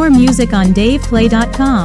More music on DavePlay.com.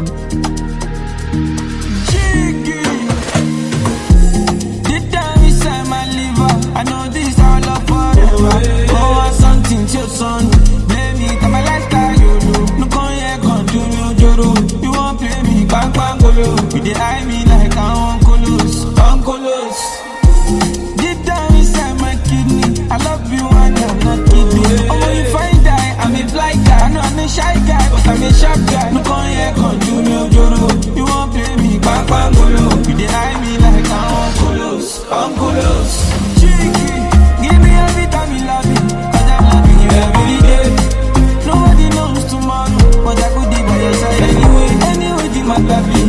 I know this all love forever. Oh, I something to your son. Blame me, come my lifestyle, you know. No con here, con do me ojoro. You won't play me, bang bang golo. You dey eye me like I'm Uncolos. Deep down inside my kidney, I love you and I'm not kidding. Oh, when you find die, I'm a fly guy. I know I'm a shy guy, but I'm a sharp guy. No con here, con do me ojoro. You won't play me, bang bang golo. You dey eye me like I'm Uncolos. Give me every time you love me, cause I'm loving you every day. Nobody knows tomorrow, but I could be by your side anyway. Anyway, the matter be,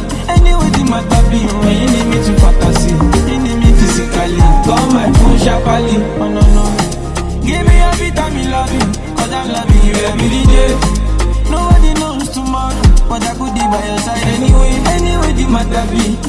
when you need me to fantasy, you need me physically. Call my phone sharply, oh no no. Give me every time you love me, cause I'm loving you every day. Nobody knows tomorrow, but I could be by your side anyway. Anyway, the matter be,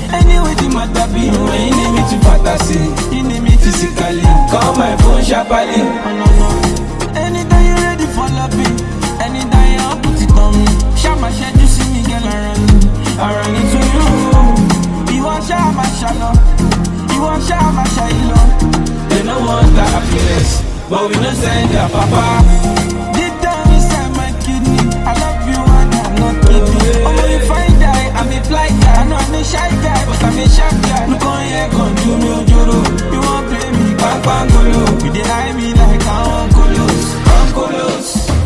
when you need me to fantasy, you need me physically. Call my phone sharply, oh no no. Anytime you're ready for loving, anytime you put it on me. Shout my shed, you see me girl I run into you. You want shout my shallow, you want shout my shallow. They don't want the happiness, but we don't send their papa. Deep down inside my kidney, I love you and I'm not kidding. Oh, when you find die, I'm a fly guy. I know I'm a shy guy, but I'm a sharp guy. Look on here, con do me ojoro. You won't play me, bang bang golo. You dey eye me like I'm Uncolos.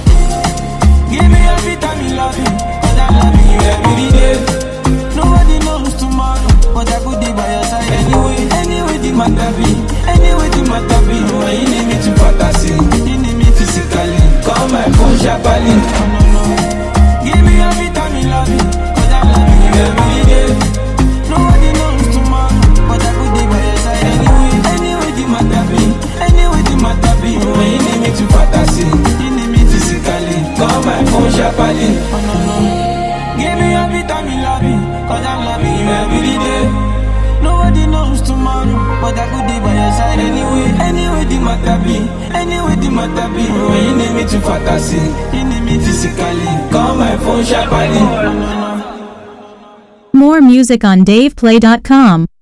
Give me every time you love me, cause I'm loving you every day. Nobody knows tomorrow, but I could be by your side anyway. Anyway, the matter be, when you need me to fantasy, you need me physically. Call my phone sharply, oh no no. Give me every time you love me, cause I'm loving you every day. Nobody knows tomorrow, but I could be by your side anyway. Anyway, the matter be, when you need me to fantasy, you need me physically. Call my phone sharply, oh no no. Give me every time you love me, cause I'm loving you every day. Nobody knows tomorrow, but I could be by your side anyway. Anyway, the matter be, when you need me to fantasy, you need me physically. Call my phone sharply, oh no no. More music on DavePlay.com.